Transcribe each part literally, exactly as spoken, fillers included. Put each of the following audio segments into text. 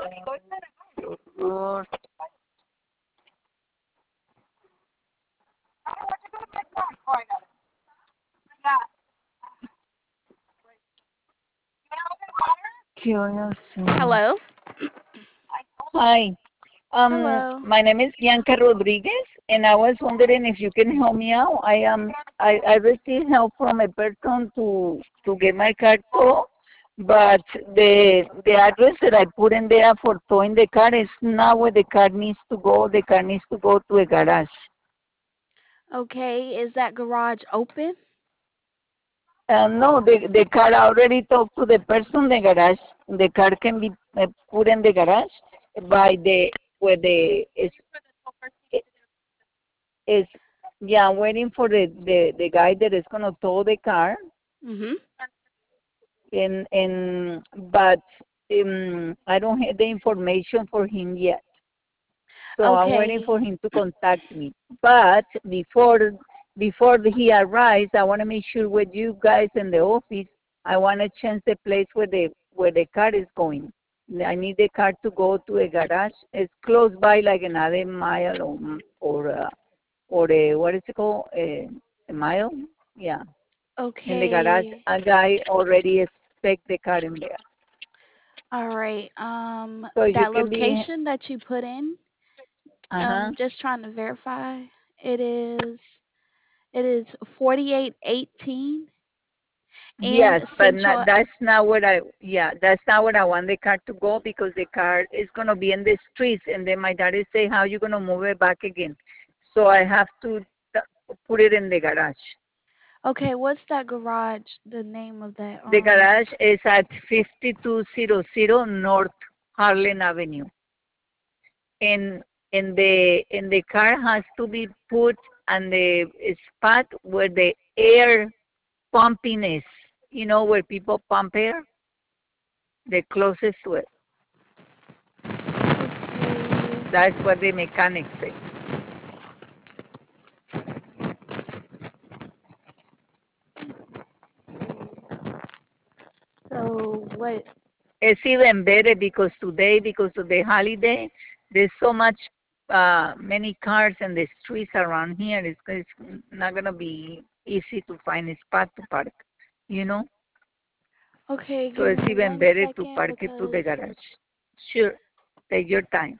Lord. Curious. Hello. Hi. Um, Hello. my name is Bianca Rodriguez, and I was wondering if you can help me out. I am I, I received help from a person to to get my car towed, but the the address that I put in there for towing the car is not where the car needs to go. The car needs to go to a garage. Okay, is that garage open? Uh, no, the the car already talked to the person. The garage, the car can be uh, put in the garage by the where the is is yeah. I'm waiting for the the the guy that is gonna tow the car, Mhm. and and but um, I don't have the information for him yet. So I'm waiting Okay. for him to contact me. But before before he arrives, I want to make sure with you guys in the office. I want to change the place where the where the car is going. I need the car to go to a garage. It's close by, like another mile or or uh, or a, what is it called? A, a mile? Yeah. In the garage, Okay. a guy already expect the car in there. All right. Um So you that can be. location that you put in, Uh huh. um just trying to verify. It is it is forty-eight eighteen in Yes, but not, Central. that's not what I, yeah, that's not what I want the car to go, because the car is going to be in the streets, and then my daddy say, how you going to move it back again? So I have to t- put it in the garage. Okay, what's that garage? The name of that The um garage is at fifty-two hundred North Harlan Avenue. And, and the, and the car has to be put on the spot where the air pumping is. You know, where people pump air? The closest to it. Okay. That's what the mechanic say. So what? It's even better because today, because of the holiday, there's so much, uh, many cars in the streets around here. It's, it's not going to be easy to find a spot to park, you know? Okay, So give it's me even one better to second park it to the because garage. Sure, take your time.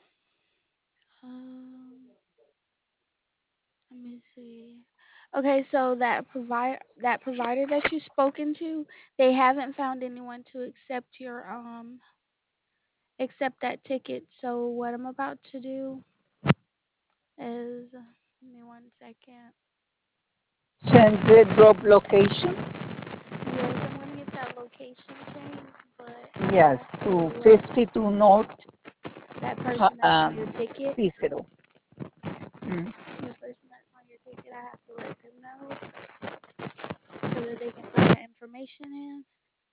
um let me see. Okay, so that provider that provider that you've spoken to, they haven't found anyone to accept your um accept that ticket. So what I'm about to do is, give me one second. Change the drop location? Yes, I'm gonna get that location changed, but I Yes, have to to let fifty-two North, that person that's on your um, ticket, Cicero. Mm. the person that's on your ticket, I have to let them know so that they can put that information in.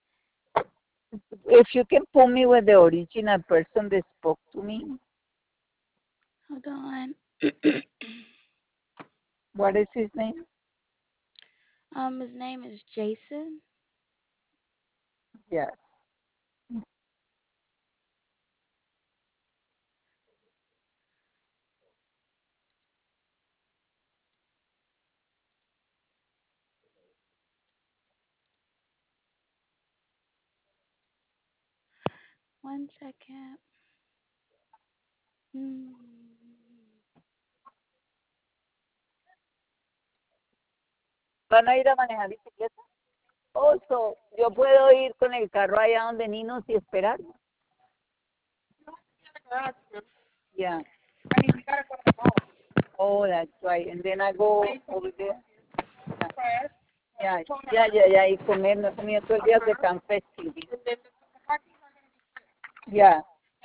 If you can put me with the original person that spoke to me, Hold on. what is his name? Um, his name is Jason. Yes. One second. Hmm. ¿Van a ir a manejar bicicleta? Oh, so, yo puedo ir con el carro allá donde Ninos y esperar. Yeah. Oh, that's right. And then I go over there. Yeah, yeah, yeah, yeah. Y comer, no he comido todo el día de tan festivo. Yeah.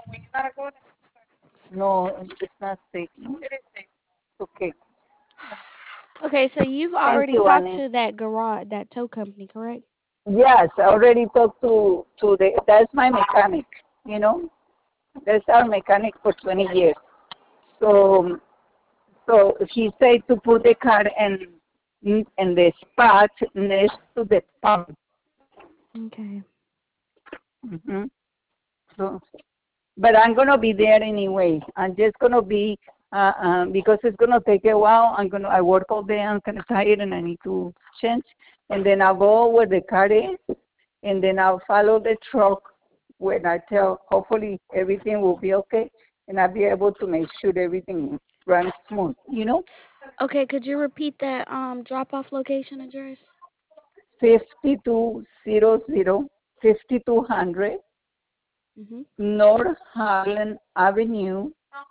No, it's not safe. Okay. Okay, so you've Thank already you, talked Annie. to that garage, that tow company, correct? Yes, I already talked to, to the, that's my mechanic, you know. That's our mechanic for twenty years. So, so he said to put the car in, in the spot next to the pump. Okay. Mm-hmm. So, but I'm gonna be there anyway. I'm just gonna be uh, uh, because it's gonna take a while. I'm gonna I work all day. I'm kind of tired and I need to change. And then I'll go where the car is, and then I'll follow the truck when I tell. Hopefully everything will be okay, and I'll be able to make sure everything runs smooth. You know, Okay, could you repeat that um drop off location address? fifty-two hundred, fifty-two hundred Mhm. North Harlan Avenue.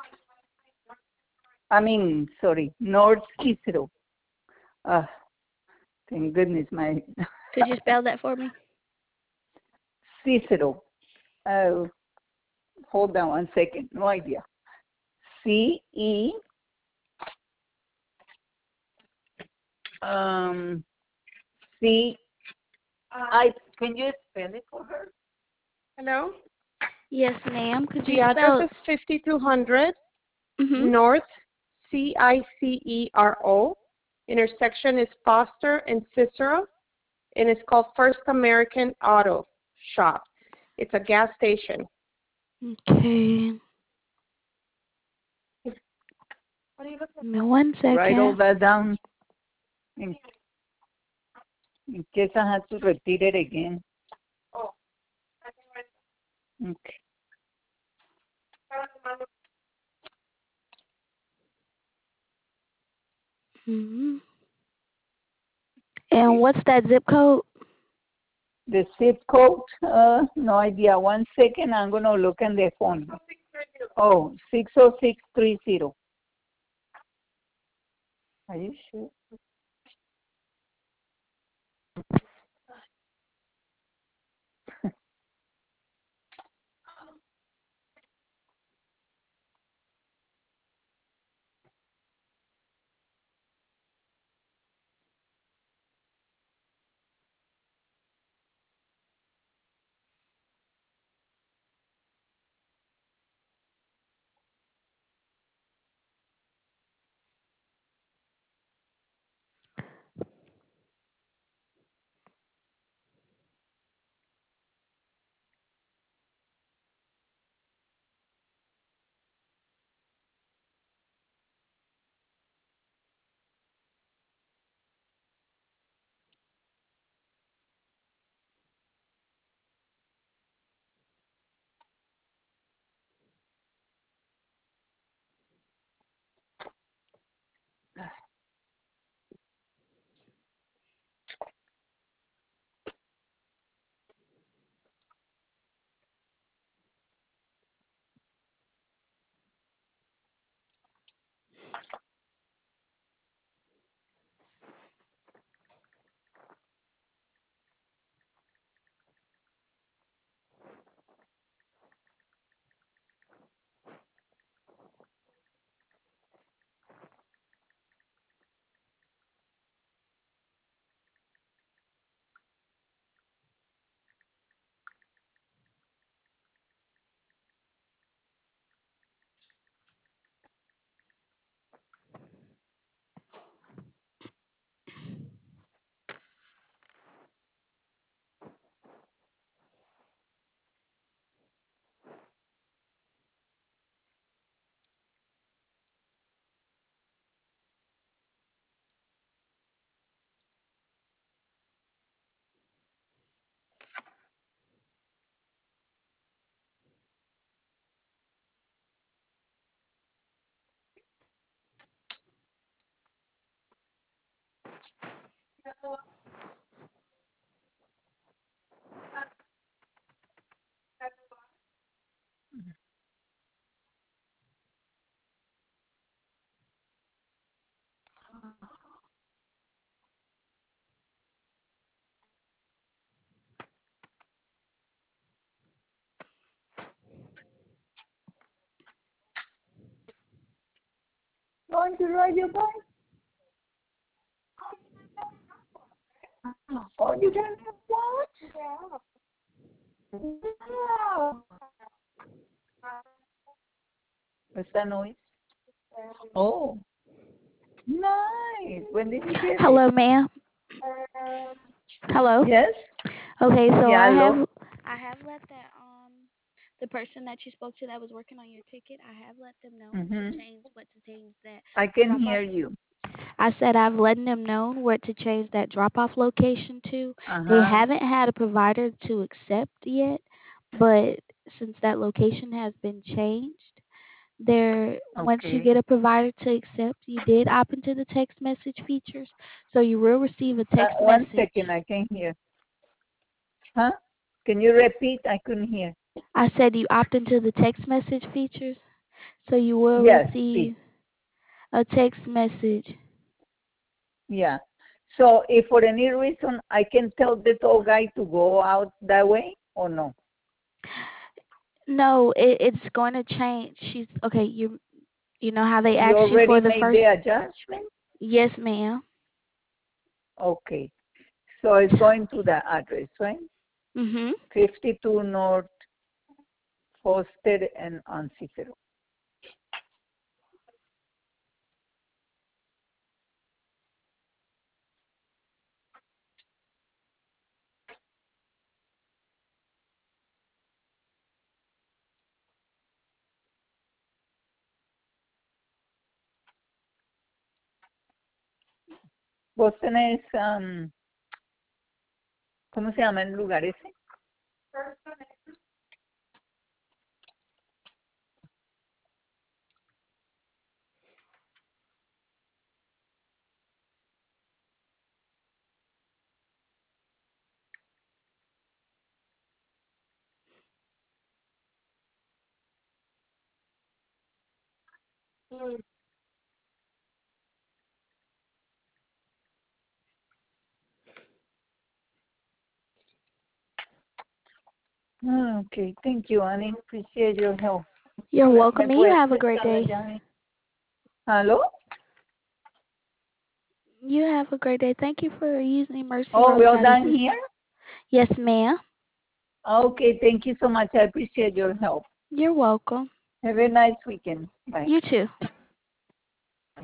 I mean, sorry, North Cicero. Uh, thank goodness my Could you spell that for me? Cicero. Uh, hold on one second. No idea. C E um C I. Can you spell it for her? Hello? Yes, ma'am. Could you The address spell? is fifty-two hundred Mhm. North C I C E R O. Intersection is Foster and Cicero, and it's called First American Auto Shop. It's a gas station. Okay. Give me one Write all second. that down in, in case I have to repeat it again. Okay. Mhm. And what's that zip code? The zip code, uh, no idea. One second, I'm going to look in the phone. Oh, six oh six three zero. Are you sure? Going to ride your bike? Oh, you can what? Wow. What's that noise? Oh, nice. When did you get it? Hello, ma'am. Hello. Yes? Okay, so Yeah, I hello. have I have let that um the person that you spoke to that was working on your ticket, I have let them know Mm-hmm. to change what to change that I can drop off. hear you. I said I've letting them know what to change that drop off location to. They Uh-huh. haven't had a provider to accept yet, but since that location has been changed, there once you Okay. get a provider to accept, you did opt into the text message features, so you will receive a Uh, text one message. second, I can hear. Huh? Can you repeat? I couldn't hear. I said you opt into the text message features, so you will Yes, please. receive a text message. Yeah. So if for any reason I can tell the tour guy to go out that way or no? No, it, it's going to change. She's okay. You you know how they You asked you already for the made first? the adjustment? Yes, ma'am. Okay. So it's going to the address, right? Mhm. fifty-two North Foster and on Cicero. ¿Vos tenés, um, ¿cómo se llama el lugar ese? Ah, okay, thank you, Annie. Appreciate your help. You're Me welcome, and you puedes have a great prestar la day. llave. ¿Aló? You have a great day. Thank you for using Mercy Oh, we're Roadside done Assistance. here? Yes, ma'am. Okay, thank you so much. I appreciate your help. You're welcome. Have a nice weekend. Bye. You too.